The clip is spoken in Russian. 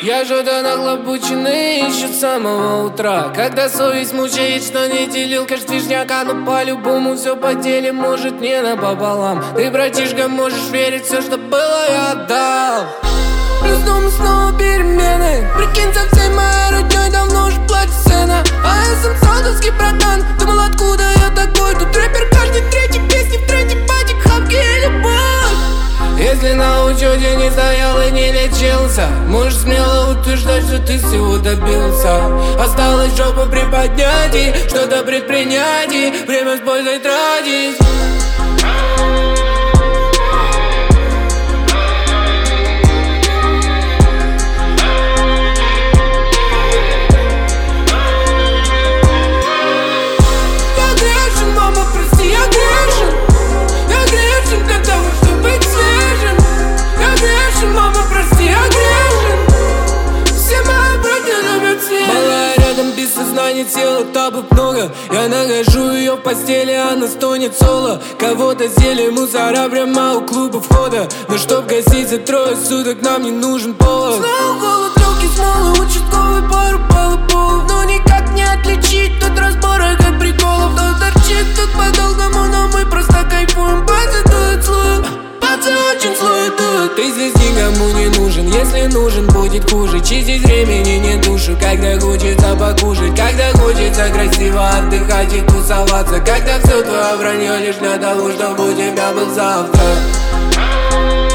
Я что-то нахлобученный ищу с самого утра. Когда совесть мучает, что не делил кэш движняка. Но по-любому все поделим, может не напополам. Ты, братишка, можешь верить, все, что было, я отдал. Плюс дома снова перемены. Прикинь, со всей моей роднёй давно уже платит цена. А я сам саудовский братан. Думал, откуда я такой? Тут рэпер каждый третий песни в тренде, батик, хапки и любовь. Если на учете не стоял и не лечился, можешь смело утверждать, что ты всего добился. Осталось жопу приподнять и что-то предпринять, и время с пользой тратить. Тела табок много, я нахожу ее в постели, она стонет соло. Кого-то сели мусора прямо у клуба входа. Но чтоб гасить за трое суток, нам не нужен повод. Снова голод, легкий смолы, участковый пару полуполов. Но никак не отличить тут разбора как приколов. Кто торчит тут по-долгому, но мы просто кайфуем. Пальцы дуют слоем, пальцы очень слоят дуют. Ты здесь никому не нужен, если нужен, будет хуже. Чистить времени не душу, когда хочется покушать. Когда хочется красиво отдыхать и тусоваться. Когда все твое вранье лишь для того, чтобы у тебя был завтра.